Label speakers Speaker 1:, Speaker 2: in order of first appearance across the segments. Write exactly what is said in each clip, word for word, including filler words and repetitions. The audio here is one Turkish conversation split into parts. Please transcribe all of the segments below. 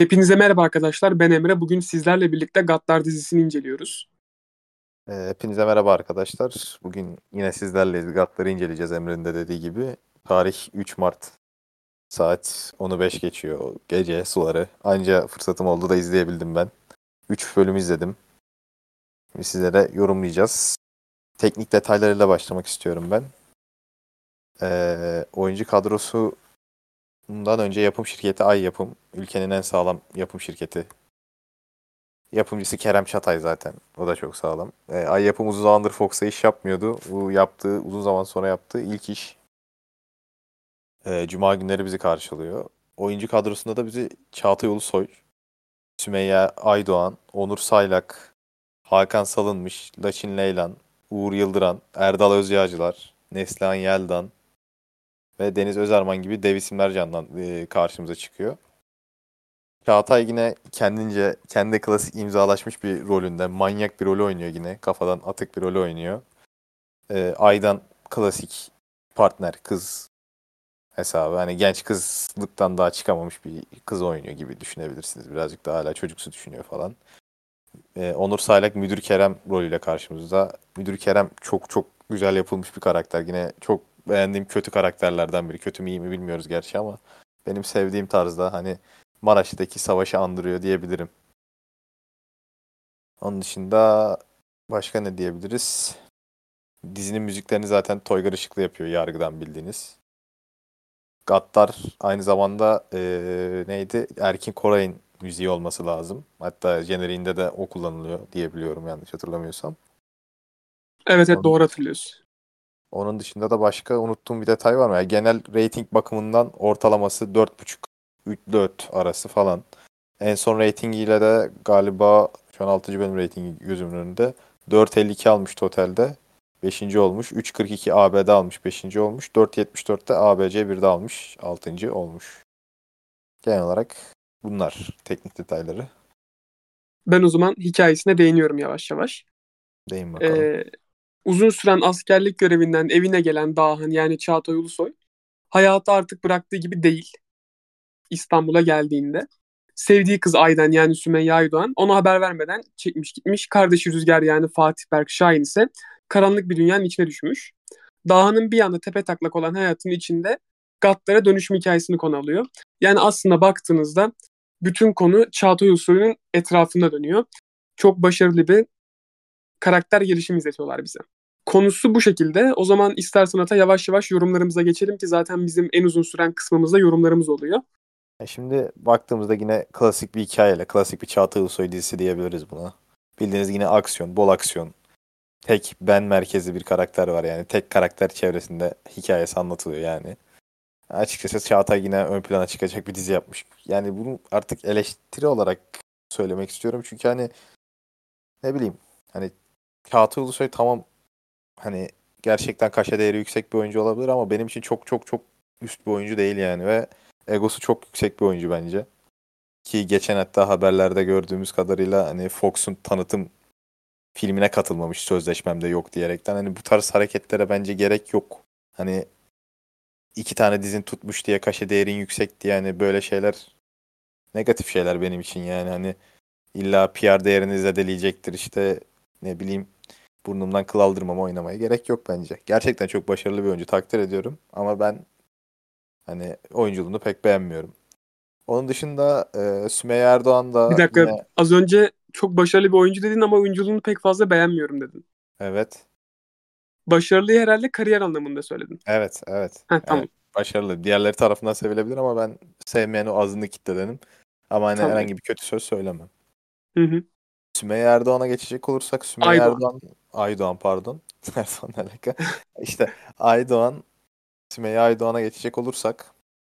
Speaker 1: Hepinize merhaba arkadaşlar. Ben Emre. Bugün sizlerle birlikte Gaddar dizisini inceliyoruz.
Speaker 2: Ee, Hepinize merhaba arkadaşlar. Bugün yine sizlerleyiz. Gatları inceleyeceğiz Emre'nin de dediği gibi. Tarih üç Mart. Saat onu beş geçiyor. Gece suları. Anca fırsatım oldu da izleyebildim ben. üç bölüm izledim. Şimdi sizlere yorumlayacağız. Teknik detaylarıyla başlamak istiyorum ben. Ee, oyuncu kadrosundan önce yapım şirketi Ay Yapım. Ülkenin en sağlam yapım şirketi. Yapımcısı Kerem Çatay zaten. O da çok sağlam. Ee, Ay Yapım uzun zamandır Fox'a iş yapmıyordu. Bu yaptığı, uzun zaman sonra yaptığı ilk iş. Ee, Cuma günleri bizi karşılıyor. Oyuncu kadrosunda da bizi Çağatay Ulusoy, Sümeyye Aydoğan, Onur Saylak, Hakan Salınmış, Laçin Leylan, Uğur Yıldıran, Erdal Özyağcılar, Neslihan Yeldan ve Deniz Özerman gibi dev isimler candan e, karşımıza çıkıyor. Çağatay yine kendince, kendi klasik imzalaşmış bir rolünde manyak bir rolü oynuyor yine. Kafadan atık bir rolü oynuyor. Ee, Aydan klasik partner, kız hesabı. Hani genç kızlıktan daha çıkamamış bir kız oynuyor gibi düşünebilirsiniz. Birazcık daha hala çocuksu düşünüyor falan. Ee, Onur Saylak Müdür Kerem rolüyle karşımızda. Müdür Kerem çok çok güzel yapılmış bir karakter. Yine çok beğendiğim kötü karakterlerden biri. Kötü mü iyi mi bilmiyoruz gerçi ama benim sevdiğim tarzda hani Maraş'taki savaşı andırıyor diyebilirim. Onun dışında başka ne diyebiliriz? Dizinin müziklerini zaten Toygar Işıklı yapıyor, Yargı'dan bildiğiniz. Gaddar aynı zamanda eee, neydi? Erkin Koray'ın müziği olması lazım. Hatta jeneriğinde de o kullanılıyor diyebiliyorum yanlış hatırlamıyorsam.
Speaker 1: Evet evet
Speaker 2: Onun,
Speaker 1: doğru hatırlıyorsun.
Speaker 2: onun dışında da başka unuttuğum bir detay var mı? Yani genel rating bakımından ortalaması dört buçuk dört arası falan. En son ratingiyle de galiba şu an altıncı bölüm ratingi gözümün önünde. dört elli iki almış totalde. Beşinci olmuş. üç kırk iki A B D almış. Beşinci olmuş. dört yetmiş dörtte A B C birde almış. Altıncı olmuş. Genel olarak bunlar teknik detayları.
Speaker 1: Ben o zaman hikayesine değiniyorum yavaş yavaş.
Speaker 2: Deyin bakalım.
Speaker 1: Ee, Uzun süren askerlik görevinden evine gelen Dağhan yani Çağatay Ulusoy hayatı artık bıraktığı gibi değil İstanbul'a geldiğinde. Sevdiği kız Aydan yani Sümeyye Aydoğan ona haber vermeden çekmiş gitmiş. Kardeşi Rüzgar yani Fatih Berk Şahin ise karanlık bir dünyanın içine düşmüş. Dağhan'ın bir anda tepetaklak olan hayatının içinde Gattar'a dönüşüm hikayesini konu alıyor. Yani aslında baktığınızda bütün konu Çağatay Ulusoy'un etrafında dönüyor. Çok başarılı bir karakter gelişimi izletiyorlar bize. Konusu bu şekilde. O zaman istersen ata yavaş yavaş yorumlarımıza geçelim ki zaten bizim en uzun süren kısmımızda yorumlarımız oluyor.
Speaker 2: E şimdi baktığımızda yine klasik bir hikayeyle, klasik bir Çağatay Ulusoy dizisi diyebiliriz buna. Bildiğiniz yine aksiyon, bol aksiyon. Tek ben merkezli bir karakter var yani. Tek karakter çevresinde hikayesi anlatılıyor yani. Açıkçası Çağatay yine ön plana çıkacak bir dizi yapmış. Yani bunu artık eleştiri olarak söylemek istiyorum. Çünkü hani ne bileyim hani Çağatay Ulusoy tamam hani gerçekten kaşe değeri yüksek bir oyuncu olabilir ama benim için çok çok çok üst bir oyuncu değil yani ve egosu çok yüksek bir oyuncu bence. Ki geçen hatta haberlerde gördüğümüz kadarıyla hani Fox'un tanıtım filmine katılmamış sözleşmemde yok diyerekten hani bu tarz hareketlere bence gerek yok. Hani iki tane dizin tutmuş diye kaşe değerin yüksek diye hani böyle şeyler negatif şeyler benim için yani hani illa P R değerini zedeleyecektir işte ne bileyim burnumdan kıl aldırmama oynamaya gerek yok bence. Gerçekten çok başarılı bir oyuncu takdir ediyorum ama ben hani oyunculuğunu pek beğenmiyorum. Onun dışında e, Sümeyye Erdoğan
Speaker 1: Bir
Speaker 2: da
Speaker 1: dakika,
Speaker 2: yine
Speaker 1: az önce çok başarılı bir oyuncu dedin ama oyunculuğunu pek fazla beğenmiyorum dedin.
Speaker 2: evet
Speaker 1: Başarılıyı herhalde kariyer anlamında söyledin.
Speaker 2: evet evet
Speaker 1: Ha,
Speaker 2: yani
Speaker 1: tamam
Speaker 2: başarılı. Diğerleri tarafından sevilebilir ama ben sevmeyen o azınlık kitledenim. Ama hani
Speaker 1: tamam.
Speaker 2: herhangi bir kötü söz söylemem.
Speaker 1: Hı hı.
Speaker 2: Sümeyye Erdoğan'a geçecek olursak Sümeyye
Speaker 1: Aydoğan.
Speaker 2: Erdoğan Aydoğan pardon. Erdoğan ne alaka? İşte Aydoğan Sümeyye Aydoğan'a geçecek olursak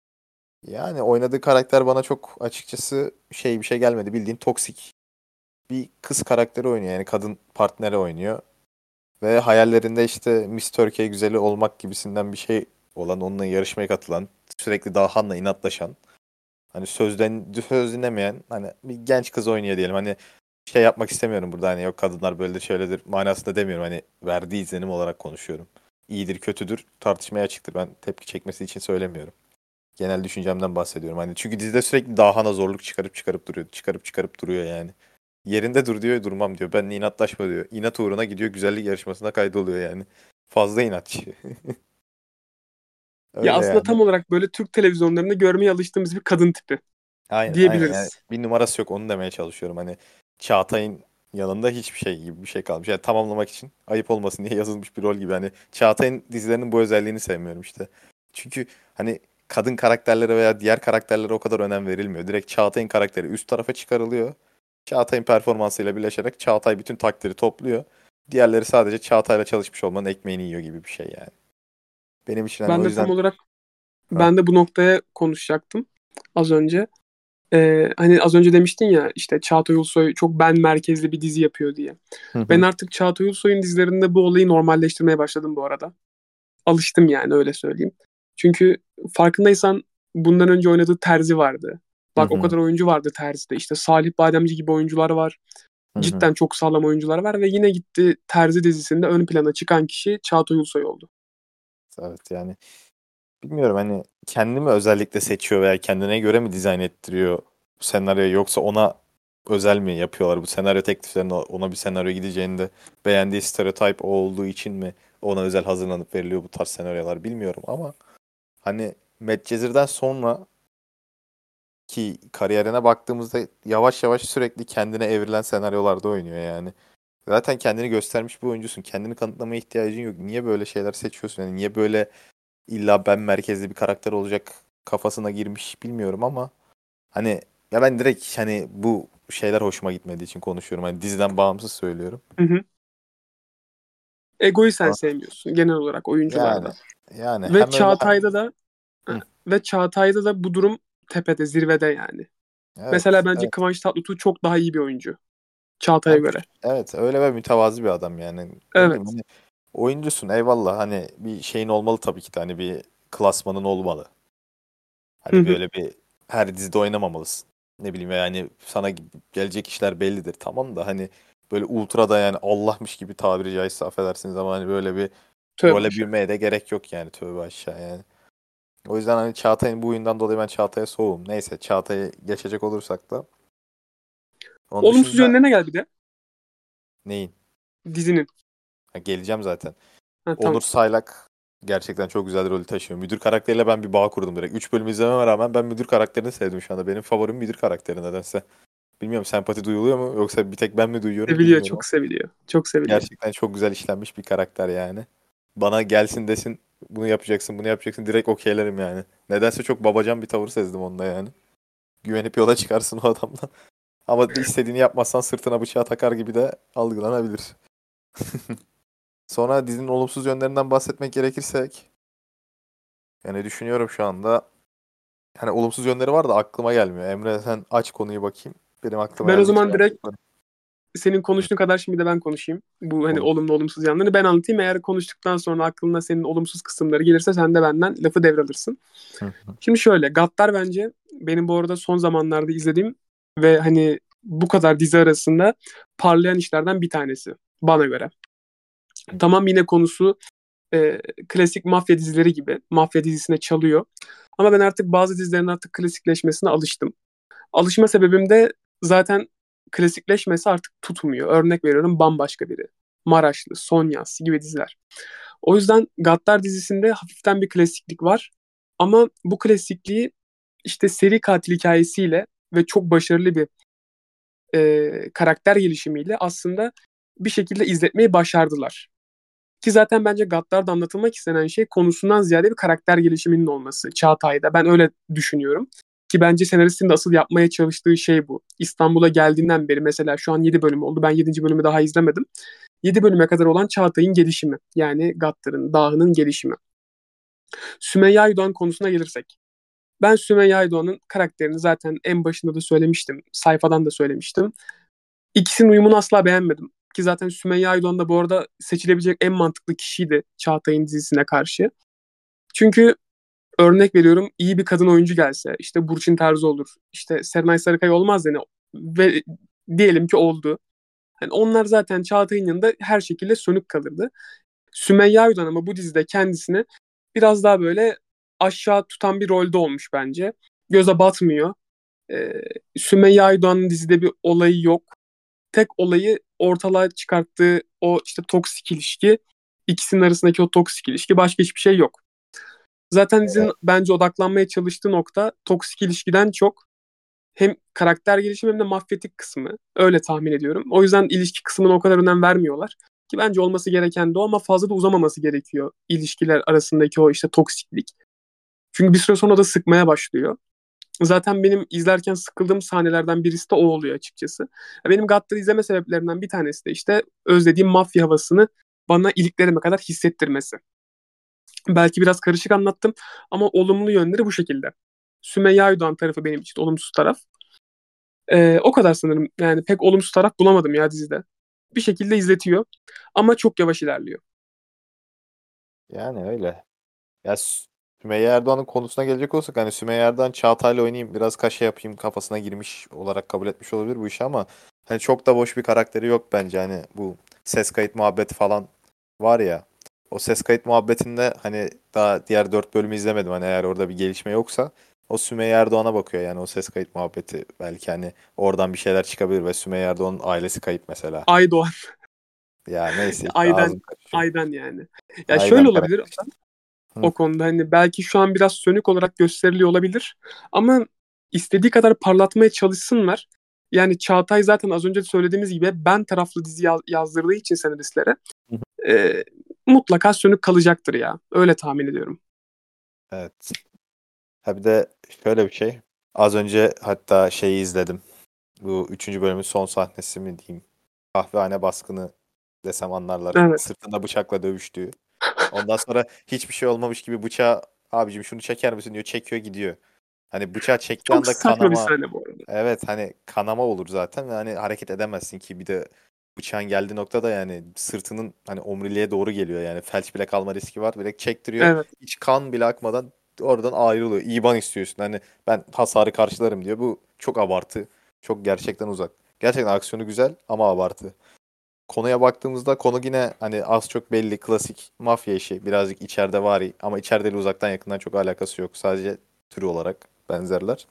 Speaker 2: yani oynadığı karakter bana çok açıkçası şey bir şey gelmedi. Bildiğin toksik bir kız karakteri oynuyor. Yani kadın partneri oynuyor. Ve hayallerinde işte Miss Türkiye güzeli olmak gibisinden bir şey olan, onunla yarışmaya katılan, sürekli Dahan'la inatlaşan, hani sözden söz dinlemeyen hani bir genç kız oynuyor diyelim. Hani şey yapmak istemiyorum burada hani yok kadınlar böyledir şöyledir manasında demiyorum. Hani verdiği izlenim olarak konuşuyorum. İyidir kötüdür tartışmaya açıktır. Ben tepki çekmesi için söylemiyorum. genel düşüncemden bahsediyorum. Hani çünkü dizide sürekli Dahan'a zorluk çıkarıp çıkarıp duruyor. Çıkarıp çıkarıp duruyor yani. Yerinde dur diyor, durmam diyor. Benle inatlaşma diyor. İnat uğruna gidiyor, güzellik yarışmasına kaydoluyor yani. Fazla inatçı.
Speaker 1: Ya
Speaker 2: Öyle
Speaker 1: aslında
Speaker 2: yani.
Speaker 1: tam olarak böyle Türk televizyonlarında görmeye alıştığımız bir kadın tipi
Speaker 2: Aynen aynen yani
Speaker 1: diyebiliriz.
Speaker 2: bir numarası yok, onu demeye çalışıyorum. Hani Çağatay'ın yanında hiçbir şey gibi bir şey kalmış. Yani tamamlamak için ayıp olmasın diye yazılmış bir rol gibi. Hani Çağatay'ın dizilerinin bu özelliğini sevmiyorum işte. Çünkü hani kadın karakterlere veya diğer karakterlere o kadar önem verilmiyor. Direkt Çağatay'ın karakteri üst tarafa çıkarılıyor. Çağatay'ın performansıyla birleşerek Çağatay bütün takdiri topluyor. Diğerleri sadece Çağatay'la çalışmış olmanın ekmeğini yiyor gibi bir şey yani. Benim için hani
Speaker 1: Ben
Speaker 2: o
Speaker 1: de tam
Speaker 2: yüzden
Speaker 1: olarak
Speaker 2: ha.
Speaker 1: ben de bu noktaya konuşacaktım az önce. Ee, hani az önce demiştin ya işte Çağatay Ulusoy çok ben merkezli bir dizi yapıyor diye.
Speaker 2: Hı
Speaker 1: Ben
Speaker 2: hı.
Speaker 1: artık Çağatay Ulusoy'un dizilerinde bu olayı normalleştirmeye başladım bu arada. Alıştım yani öyle söyleyeyim. Çünkü farkındaysan bundan önce oynadığı Terzi vardı.
Speaker 2: Hı
Speaker 1: Bak o
Speaker 2: hı.
Speaker 1: kadar oyuncu vardı Terzi'de. İşte Salih Bademci gibi oyuncular var.
Speaker 2: Hı hı.
Speaker 1: Cidden çok sağlam oyuncular var ve yine gitti Terzi dizisinde ön plana çıkan kişi Çağatay Ulusoy oldu.
Speaker 2: Evet yani bilmiyorum hani kendi mi özellikle seçiyor veya kendine göre mi dizayn ettiriyor bu senaryoyu, yoksa ona özel mi yapıyorlar bu senaryo tekliflerinde, ona bir senaryo gideceğini de beğendiği stereotip o olduğu için mi ona özel hazırlanıp veriliyor bu tarz senaryolar, bilmiyorum ama hani Medcezir'den sonra ki kariyerine baktığımızda yavaş yavaş sürekli kendine evrilen senaryolarda oynuyor yani. Zaten kendini göstermiş bir oyuncusun. Kendini kanıtlamaya ihtiyacın yok. Niye böyle şeyler seçiyorsun? Yani niye böyle illa ben merkezli bir karakter olacak kafasına girmiş bilmiyorum ama hani ya ben direkt hani bu şeyler hoşuma gitmediği için konuşuyorum. Hani diziden bağımsız söylüyorum.
Speaker 1: Hı hı. Ego'yu sen
Speaker 2: Ha,
Speaker 1: sevmiyorsun genel olarak
Speaker 2: yani
Speaker 1: oyuncularda.
Speaker 2: yani
Speaker 1: Ve
Speaker 2: hem öyle hem
Speaker 1: Çağatay'da da
Speaker 2: hı,
Speaker 1: ve Çağatay'da da bu durum tepede, zirvede yani. Mesela
Speaker 2: evet
Speaker 1: bence
Speaker 2: evet
Speaker 1: Kıvanç Tatlıtuğ çok daha iyi bir oyuncu Çağatay'a
Speaker 2: hem
Speaker 1: göre.
Speaker 2: evet öyle ve mütevazi bir adam yani. Ne bileyim
Speaker 1: Evet.
Speaker 2: hani oyuncusun eyvallah, hani bir şeyin olmalı tabii ki de, hani bir klasmanın olmalı.
Speaker 1: Hı
Speaker 2: Hani
Speaker 1: hı.
Speaker 2: böyle bir her dizide oynamamalısın. Ne bileyim yani sana gelecek işler bellidir. Tamam da hani böyle ultrada yani Allah'mış gibi tabiri caizse affedersiniz ama hani böyle bir
Speaker 1: Tövbe
Speaker 2: role
Speaker 1: aşağı.
Speaker 2: bürmeye de gerek yok yani, tövbe aşağı yani. O yüzden hani Çağatay'ın bu oyundan dolayı ben Çağatay'a soğuğum. Neyse, Çağatay'ı geçecek olursak da onun
Speaker 1: Olumsuz
Speaker 2: dışında
Speaker 1: yönlerine gel bir de
Speaker 2: neyin?
Speaker 1: dizinin.
Speaker 2: Ha, geleceğim zaten.
Speaker 1: Ha,
Speaker 2: Onur
Speaker 1: tamam.
Speaker 2: Saylak gerçekten çok güzel rol taşıyor. Müdür karakteriyle ben bir bağ kurdum direkt. Üç bölüm izlememe rağmen ben müdür karakterini sevdim şu anda. Benim favorim müdür karakteri nedense. Bilmiyorum, sempati duyuluyor mu yoksa bir tek ben mi duyuyorum
Speaker 1: Seviliyor,
Speaker 2: bilmiyorum.
Speaker 1: çok seviliyor. Çok seviliyor.
Speaker 2: Gerçekten çok güzel işlenmiş bir karakter yani. Bana gelsin desin bunu yapacaksın bunu yapacaksın direkt okeylerim yani. Nedense çok babacan bir tavır sezdim onda yani. Güvenip yola çıkarsın o adamdan. Ama da istediğini yapmazsan sırtına bıçağı takar gibi de algılanabilir. Sonra dizinin olumsuz yönlerinden bahsetmek gerekirsek yani düşünüyorum şu anda. Hani olumsuz yönleri var da aklıma gelmiyor. Emre sen aç konuyu bakayım. Benim aklıma
Speaker 1: Ben o
Speaker 2: geldikçe
Speaker 1: zaman
Speaker 2: ben
Speaker 1: direkt
Speaker 2: yaparım.
Speaker 1: senin
Speaker 2: Hı,
Speaker 1: konuştuğun kadar şimdi de ben konuşayım. Bu hani
Speaker 2: konuş.
Speaker 1: olumlu olumsuz yanlarını ben anlatayım. Eğer konuştuktan sonra aklına senin olumsuz kısımları gelirse sen de benden lafı devralırsın.
Speaker 2: Hı hı.
Speaker 1: Şimdi şöyle Gaddar bence benim bu arada son zamanlarda izlediğim ve hani bu kadar dizi arasında parlayan işlerden bir tanesi bana göre. Tamam yine konusu e, klasik mafya dizileri gibi mafya dizisine çalıyor. Ama ben artık bazı dizilerin artık klasikleşmesine alıştım. Alışma sebebim de zaten klasikleşmesi artık tutmuyor. Örnek veriyorum bambaşka biri. Maraşlı, Sonyas gibi diziler. O yüzden Gaddar dizisinde hafiften bir klasiklik var. Ama bu klasikliği işte seri katil hikayesiyle ve çok başarılı bir e, karakter gelişimiyle aslında bir şekilde izletmeyi başardılar. Ki zaten bence Gaddar'da anlatılmak istenen şey konusundan ziyade bir karakter gelişiminin olması Çağatay'da. Ben öyle düşünüyorum. Ki bence senaristin de asıl yapmaya çalıştığı şey bu. İstanbul'a geldiğinden beri mesela şu an yedi bölüm oldu. Ben yedinci bölümü daha izlemedim. Yedi bölüme kadar olan Çağatay'ın gelişimi. Yani Gaddar'ın, Dahı'nın gelişimi. Sümeyye Aydoğan konusuna gelirsek. Ben Sümeyye Aydoğan'ın karakterini zaten en başında da söylemiştim. Sayfadan da söylemiştim. İkisinin uyumunu asla beğenmedim. Ki zaten Sümeyye Aydoğan da bu arada seçilebilecek en mantıklı kişiydi Çağatay'ın dizisine karşı. Çünkü örnek veriyorum iyi bir kadın oyuncu gelse işte Burçin Terzi olur. İşte Serenay Sarıkaya olmaz yani. Ve diyelim ki oldu. Yani onlar zaten Çağatay'ın yanında her şekilde sönük kalırdı. Sümeyye Aydoğan ama bu dizide kendisini biraz daha böyle aşağı tutan bir rolde olmuş bence. Göze batmıyor. Ee, Sümeyye Aydoğan'ın dizide bir olayı yok. Tek olayı ortalığa çıkarttığı o işte toksik ilişki. İkisinin arasındaki o toksik ilişki. Başka hiçbir şey yok. Zaten dizinin bence odaklanmaya çalıştığı nokta toksik ilişkiden çok hem karakter gelişimi hem de mafyatik kısmı. Öyle tahmin ediyorum. O yüzden ilişki kısmına o kadar önem vermiyorlar. Ki bence olması gereken de o ama fazla da uzamaması gerekiyor ilişkiler arasındaki o işte toksiklik. Çünkü bir süre sonra da sıkmaya başlıyor. Zaten benim izlerken sıkıldığım sahnelerden birisi de o oluyor açıkçası. Benim Gattar'ı izleme sebeplerimden bir tanesi de işte özlediğim mafya havasını bana iliklerime kadar hissettirmesi. Belki biraz karışık anlattım ama olumlu yönleri bu şekilde. Sümeyye Aydoğan tarafı benim için olumsuz taraf. Ee, o kadar sanırım. Yani pek olumsuz taraf bulamadım ya dizide. Bir şekilde izletiyor ama çok yavaş ilerliyor.
Speaker 2: Yani öyle. Ya Sümeyye Erdoğan'ın konusuna gelecek olsak hani Sümeyye Erdoğan Çağatay'la oynayayım biraz kaşe yapayım kafasına girmiş olarak kabul etmiş olabilir bu işi ama hani çok da boş bir karakteri yok bence hani bu ses kayıt muhabbeti falan var ya o ses kayıt muhabbetinde hani daha diğer dört bölümü izlemedim hani eğer orada bir gelişme yoksa o Sümeyye Erdoğan'a bakıyor yani o ses kayıt muhabbeti belki hani oradan bir şeyler çıkabilir ve Sümeyye Erdoğan'ın ailesi kayıp mesela.
Speaker 1: Aydoğan.
Speaker 2: Ya neyse işte
Speaker 1: Aydan.
Speaker 2: ağzım karışıyor.
Speaker 1: Aydan yani. Ya şöyle
Speaker 2: Aydan
Speaker 1: olabilir
Speaker 2: karakter işte. Hı.
Speaker 1: o konuda hani belki şu an biraz sönük olarak gösteriliyor olabilir ama istediği kadar parlatmaya çalışsınlar. Yani Çağatay zaten az önce de söylediğimiz gibi ben taraflı dizi yaz- yazdırdığı için senaristlere
Speaker 2: Hı hı.
Speaker 1: e, mutlaka sönük kalacaktır ya. Öyle tahmin ediyorum.
Speaker 2: Evet. Ha bir de şöyle bir şey. Az önce hatta şeyi izledim. Bu üçüncü bölümün son sahnesi mi diyeyim. Kahvehane baskını desem anlarlar.
Speaker 1: Evet.
Speaker 2: Sırtında bıçakla dövüştüğü. Ondan sonra hiçbir şey olmamış gibi bıçağı abicim şunu çeker misin diyor. Çekiyor gidiyor. Hani bıçağı çektiği
Speaker 1: Çok
Speaker 2: anda
Speaker 1: saçma bir
Speaker 2: kanama.
Speaker 1: sahne bu arada.
Speaker 2: Evet hani kanama olur zaten. Ve hani hareket edemezsin ki bir de bıçağın geldiği noktada yani sırtının hani omuriliğe doğru geliyor yani felç bile kalma riski var. Direkt çektiriyor.
Speaker 1: Evet.
Speaker 2: Hiç kan bile akmadan oradan ayrılıyor. İban istiyorsun. Hani ben hasarı karşılarım diyor. Bu çok abartı. Çok gerçekten uzak. Gerçekten aksiyonu güzel ama abartı. Konuya baktığımızda konu yine hani az çok belli klasik mafya işi. Birazcık içeride vari ama içeride uzaktan yakından çok alakası yok. Sadece türü olarak benzerler.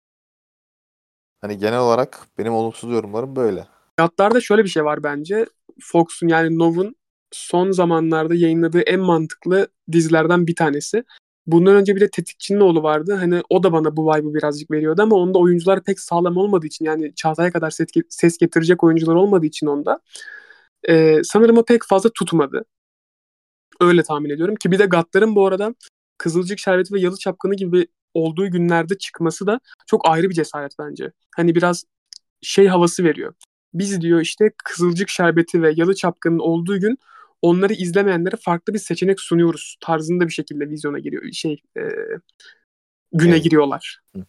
Speaker 2: Hani genel olarak benim olumsuz yorumlarım böyle.
Speaker 1: Fiyatlarda şöyle bir şey var bence. Fox'un yani Nov'un son zamanlarda yayınladığı en mantıklı dizilerden bir tanesi. Bundan önce bir de Tetikçi'nin oğlu vardı. Hani o da bana bu vibe'ı birazcık veriyordu ama onda oyuncular pek sağlam olmadığı için yani Çağatay'a kadar ses, ses getirecek oyuncular olmadığı için onda e, sanırım o pek fazla tutmadı. Öyle tahmin ediyorum ki bir de Gattar'ın bu arada Kızılcık Şerbeti ve Yalı Çapkını gibi olduğu günlerde çıkması da çok ayrı bir cesaret bence. Hani biraz şey havası veriyor. Biz diyor işte Kızılcık Şerbeti ve Yalı Çapkın'ın olduğu gün onları izlemeyenlere farklı bir seçenek sunuyoruz tarzında bir şekilde vizyona giriyor. Şey e, güne
Speaker 2: Yayın.
Speaker 1: giriyorlar.
Speaker 2: Hı.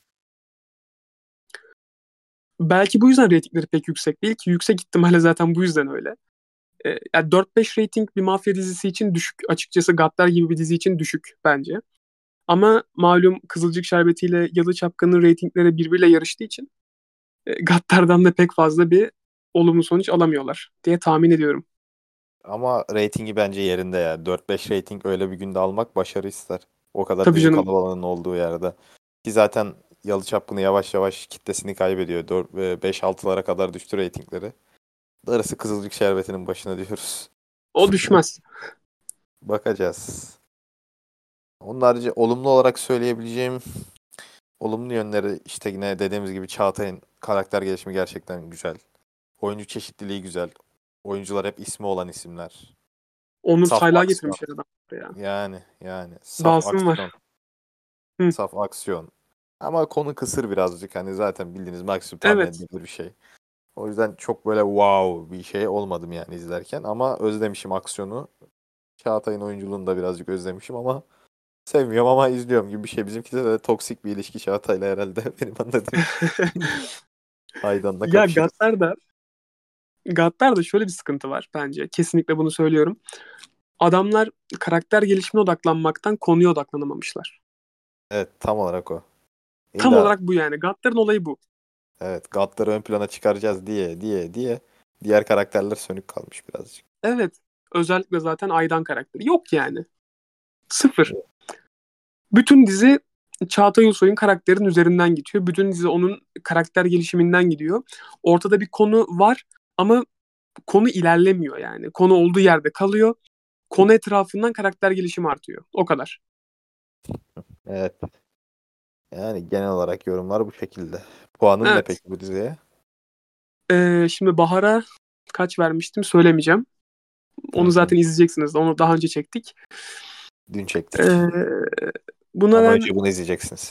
Speaker 1: Belki bu yüzden reytingleri pek yüksek değil ki yüksek ihtimalle zaten bu yüzden öyle. E, yani dört beş reyting bir mafya dizisi için düşük. Açıkçası Gattar gibi bir dizi için düşük bence. Ama malum Kızılcık Şerbeti ile Yalı Çapkın'ın reytingleri birbiriyle yarıştığı için e, Gattar'dan da pek fazla bir olumlu sonuç alamıyorlar diye tahmin ediyorum.
Speaker 2: Ama reytingi bence yerinde ya. dört beş reyting öyle bir günde almak başarı ister. O kadar
Speaker 1: Tabii
Speaker 2: dizi
Speaker 1: canım.
Speaker 2: kalabalığının olduğu yerde. Ki zaten Yalı Çapkını yavaş yavaş kitlesini kaybediyor. beş altılara kadar düştü reytingleri. Darısı Kızılcık Şerbeti'nin başına diyoruz.
Speaker 1: O düşmez.
Speaker 2: Bakacağız. Onun harici olumlu olarak söyleyebileceğim olumlu yönleri işte yine dediğimiz gibi Çağatay'ın karakter gelişimi gerçekten güzel. Oyuncu çeşitliliği güzel. Oyuncular hep ismi olan isimler.
Speaker 1: Onur
Speaker 2: Saf
Speaker 1: Sayla
Speaker 2: aksiyon.
Speaker 1: getirmişler adam ya.
Speaker 2: Yani yani saf
Speaker 1: Dahsın
Speaker 2: aksiyon.
Speaker 1: var. Hı.
Speaker 2: Saf aksiyon. Ama konu kısır birazcık. Hani zaten bildiğiniz maksimum tahmin
Speaker 1: Evet.
Speaker 2: edilebilir bir şey. O yüzden çok böyle wow bir şey olmadım yani izlerken. Ama özlemişim aksiyonu. Çağatay'ın oyunculuğunu da birazcık özlemişim ama sevmiyorum ama izliyorum gibi bir şey. Bizimki de toksik bir ilişki Çağatay'la herhalde. Benim anladığım. Aydan'la
Speaker 1: Ya
Speaker 2: kapışırız.
Speaker 1: Gattar'da Gattar'da şöyle bir sıkıntı var bence. Kesinlikle bunu söylüyorum. Adamlar karakter gelişimine odaklanmaktan konuya odaklanamamışlar.
Speaker 2: Evet tam olarak o.
Speaker 1: Tam
Speaker 2: İlla
Speaker 1: olarak bu yani. Gattar'ın olayı bu.
Speaker 2: evet Gatları ön plana çıkaracağız diye diye diye diğer karakterler sönük kalmış birazcık.
Speaker 1: Evet. Özellikle zaten Aydan karakteri. Yok yani. Sıfır. Bütün dizi Çağatay Ulusoy'un karakterin üzerinden gidiyor. Bütün dizi onun karakter gelişiminden gidiyor. Ortada bir konu var ama konu ilerlemiyor yani. Konu olduğu yerde kalıyor. Konu etrafından karakter gelişimi artıyor. O kadar.
Speaker 2: Evet. Yani genel olarak yorumlar bu şekilde. Puanın ne
Speaker 1: Evet.
Speaker 2: peki bu diziye?
Speaker 1: Ee, şimdi Bahar'a kaç vermiştim söylemeyeceğim.
Speaker 2: Hı
Speaker 1: Onu
Speaker 2: hı.
Speaker 1: zaten izleyeceksiniz. Onu daha önce çektik.
Speaker 2: Dün çektik.
Speaker 1: Ee, buna
Speaker 2: Ama
Speaker 1: ben
Speaker 2: önce bunu izleyeceksiniz.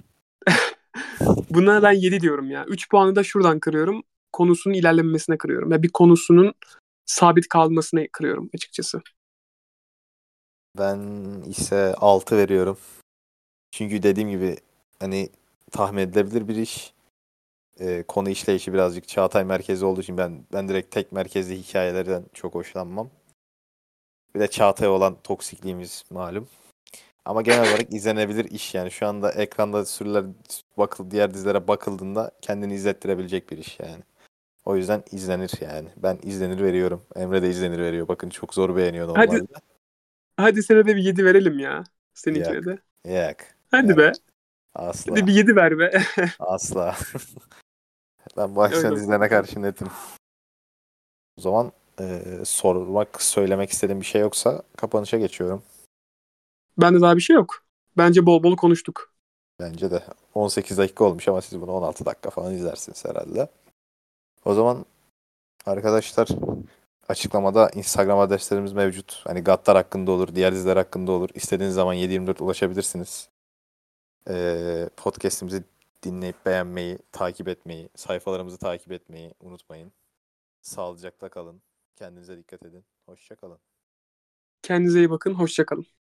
Speaker 1: buna ben yedi diyorum ya. Üç puanı da şuradan kırıyorum. Konusunun ilerlemesine kırıyorum. Ya bir konusunun sabit kalmasına kırıyorum açıkçası.
Speaker 2: Ben ise altı veriyorum. Çünkü dediğim gibi hani tahmin edilebilir bir iş. Ee, konu işleyişi birazcık Çağatay merkezi olduğu için ben ben direkt tek merkezli hikayelerden çok hoşlanmam. Bir de Çağatay olan toksikliğimiz malum. Ama genel olarak izlenebilir iş yani. Şu anda ekranda sürüler bakıl diğer dizilere bakıldığında kendini izlettirebilecek bir iş yani. O yüzden izlenir yani. Ben izlenir veriyorum. Emre de izlenir veriyor. Bakın çok zor beğeniyor
Speaker 1: Hadi
Speaker 2: normalde.
Speaker 1: hadi sana da bir yedi verelim ya.
Speaker 2: Yak.
Speaker 1: Seninkine de.
Speaker 2: Yak.
Speaker 1: Hadi be.
Speaker 2: Vermez.
Speaker 1: Hadi
Speaker 2: Asla.
Speaker 1: bir yedi ver be.
Speaker 2: Asla. Ben bu aksiyon
Speaker 1: Öyle olsun
Speaker 2: dizilerine
Speaker 1: bakalım.
Speaker 2: karşı netim. O zaman eee, sormak, söylemek istediğim bir şey yoksa kapanışa geçiyorum.
Speaker 1: Bende daha bir şey yok. Bence bol bol konuştuk.
Speaker 2: Bence de on sekiz dakika olmuş ama siz bunu on altı dakika falan izlersiniz herhalde. O zaman arkadaşlar açıklamada Instagram adreslerimiz mevcut. Hani Gattar hakkında olur, diğer diziler hakkında olur. İstediğiniz zaman yedi yirmi dört ulaşabilirsiniz. Ee, podcast'imizi dinleyip beğenmeyi, takip etmeyi, sayfalarımızı takip etmeyi unutmayın. Sağlıcakla kalın. Kendinize dikkat edin. Hoşça kalın.
Speaker 1: Kendinize iyi bakın. Hoşça kalın.